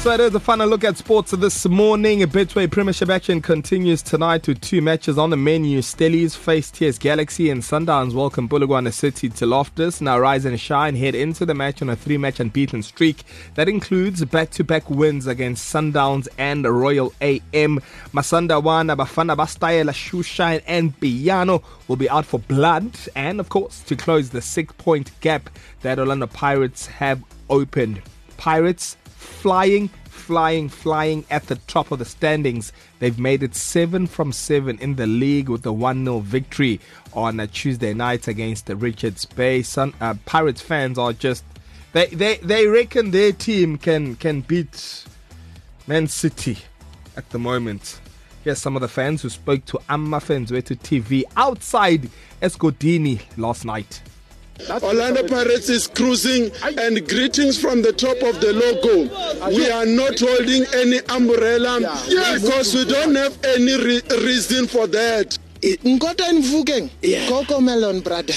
So it is a final look at sports this morning. Betway Premiership action continues tonight with two matches on the menu. Stellies face TS Galaxy and Sundowns welcome Polokwane City to Loftus. Now Rise and Shine head into the match on a 3-match unbeaten streak. That includes back-to-back wins against Sundowns and Royal AM. Masanda Wana, Bafana Bastayela, Shoeshine and Piano will be out for blood. And of course, to close the 6-point gap that Orlando Pirates have opened. Pirates flying at the top of the standings. They've made it 7 from 7 in the league with the 1-0 victory on a Tuesday night against the Richards Bay. Pirates fans are just they reckon their team can beat Man City at the moment. Here's some of the fans who spoke to Amma Fenzwetu TV outside Eskodini last night. Orlando Pirates is cruising, and greetings from the top of the logo. We are not holding any umbrella because we don't have any reason for that. Coco Melon brother.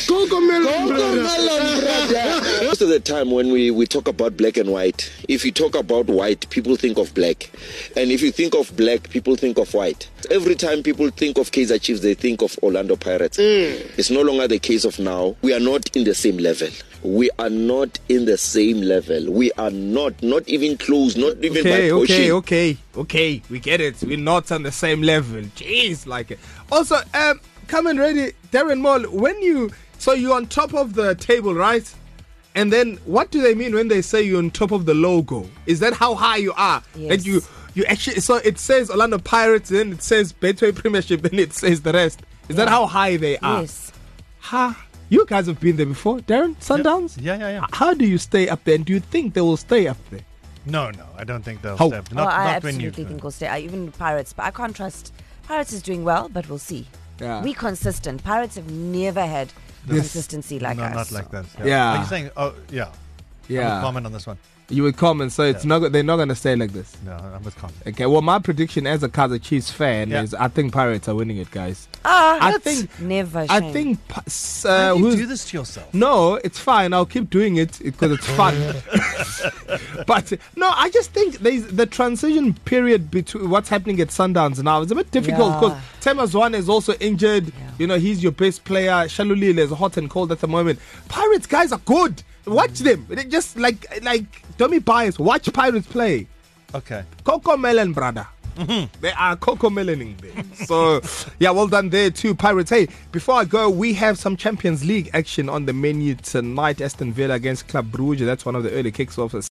Most of the time when we talk about black and white, if you talk about white, people think of black. And if you think of black, people think of white. Every time people think of Kaizer Chiefs, they think of Orlando Pirates. It's no longer the case of now. We are not in the same level. We are not in the same level. We are not even close, not even by pushing. Okay, we get it. We're not on the same level. Jeez, like it. Also, coming ready, Darren Moll, you're on top of the table, right? And then what do they mean when they say you're on top of the logo? Is that how high you are? Yes. That you actually, so it says Orlando Pirates, then it says Betway Premiership, then it says the rest. Is that how high they are? Yes. You guys have been there before, Darren? Sundowns? Yeah. How do you stay up there? And do you think they will stay up there? No, I don't think they'll How? stay up. I Not when you. absolutely think we'll stay. Even Pirates, but I can't trust. Pirates is doing well, but we'll see. Yeah. We consistent. Pirates have never had consistency like us. Not like that. Yeah. Are you saying? Oh, yeah. Yeah. I would comment on this one. You would comment, so it's not. They're not going to stay like this. No, I'm with comment. Okay. Well, my prediction as a Kaizer Chiefs fan is I think Pirates are winning it, guys. I think never. I Shame. think. Why do you do this to yourself? No, it's fine. I'll keep doing it because it's fun. But no, I just think there's the transition period between what's happening at Sundowns now is a bit difficult because Tema Zwane is also injured. Yeah. You know, he's your best player. Shalulile is hot and cold at the moment. Pirates guys are good. Watch them. They just like don't be biased. Watch Pirates play. Okay. Coco Melon, brother. They are Coco Meloning there. So, yeah, well done there too, Pirates. Hey, before I go, we have some Champions League action on the menu tonight. Aston Villa against Club Brugge. That's one of the early kicks off.